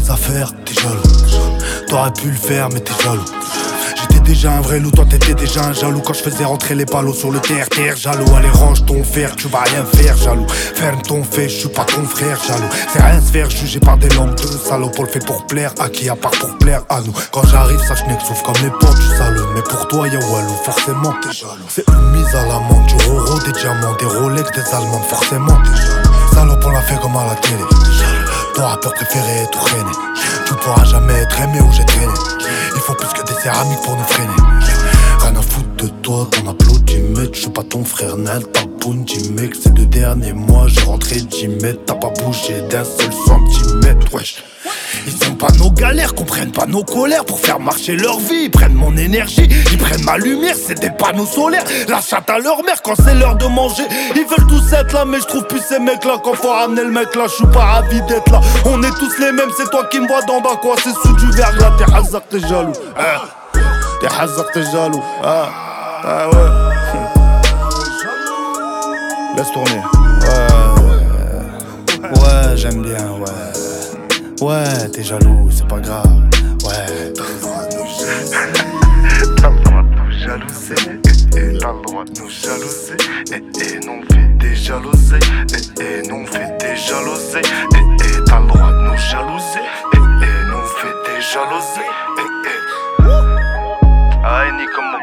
tes affaires, t'es jaloux. T'aurais pu le faire mais t'es jaloux. J'étais déjà un vrai loup, toi t'étais déjà un jaloux. Quand je faisais rentrer les palos sur le terre, jaloux. Allez range ton fer, tu vas rien faire, jaloux. Ferme ton fait, je suis pas ton frère, jaloux. C'est rien se faire juger par des langues de salauds. On le fait pour plaire, à qui à part pour plaire à nous. Quand j'arrive, sache n'est que sauf comme les portes du salon. Mais pour toi y'a Walou, forcément t'es jaloux. C'est une mise à l'amende, du Roro, des diamants, des Rolex, des Allemandes, forcément t'es jaloux. Salope on l'a fait comme à la télé. Ton rappeur préféré est tout traîné. Tu pourras jamais être aimé où j'ai traîné. Il faut plus que des céramiques pour nous freiner. Rien à foutre de toi, t'en applaudis mec. Je suis pas ton frère Nel, ta bounty mec. Ces 2 derniers mois j'ai rentré 10 mètres. T'as pas bougé d'un seul centimètre, wesh. Ils aiment pas nos galères, comprennent pas nos colères. Pour faire marcher leur vie, ils prennent mon énergie. Ils prennent ma lumière, c'est des panneaux solaires. La chatte à leur mère quand c'est l'heure de manger. Ils veulent tous être là mais je trouve plus ces mecs là. Quand faut ramener le mec là, je suis pas ravi d'être là. On est tous les mêmes, c'est toi qui me vois d'en bas quoi. C'est sous du verglas, t'es hazard, t'es jaloux T'es hazard, t'es jaloux Ah ouais Laisse tourner Ouais, j'aime bien, ouais. Ouais, t'es jaloux, c'est pas grave. Ouais, t'as le droit de nous jalouser. T'as le droit de nous jalouser. Non, fait des jalousies. Non, fait des jalousies. T'as le droit de nous jalouser. Non, fait des jalousies. Ah, ni comme